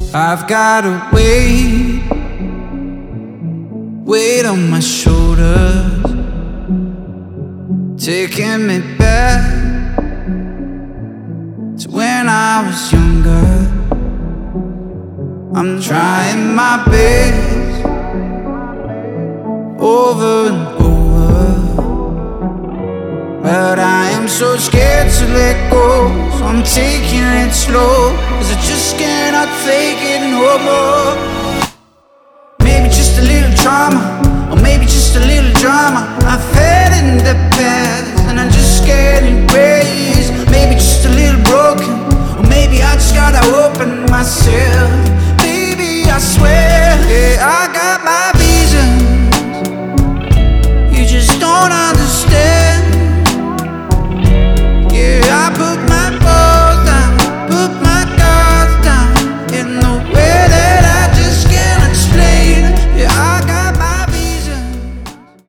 I've got a weight on my shoulders, taking me back to when I was younger. I'm trying my best over and over, but I am so scared to let go. So I'm taking it slow, 'cause I just cannot take it no more. Maybe just a little trauma, or maybe just a little drama I've had in the past, and I just can't erase. Maybe just a little broken, or maybe I just gotta open myself. Baby, I swear, yeah, I got my